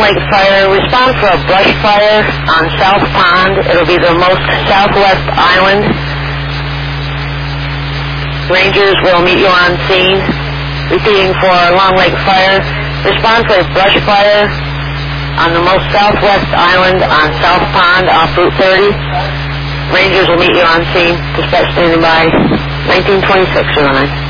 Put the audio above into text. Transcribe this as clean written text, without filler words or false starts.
Lake Fire. Respond for a brush fire on South Pond. It'll be the most southwest island. Rangers will meet you on scene. Repeating for Long Lake Fire. Respond for a brush fire on the most southwest island on South Pond off Route 30. Rangers will meet you on scene. Dispatch standing by. 1926, 09.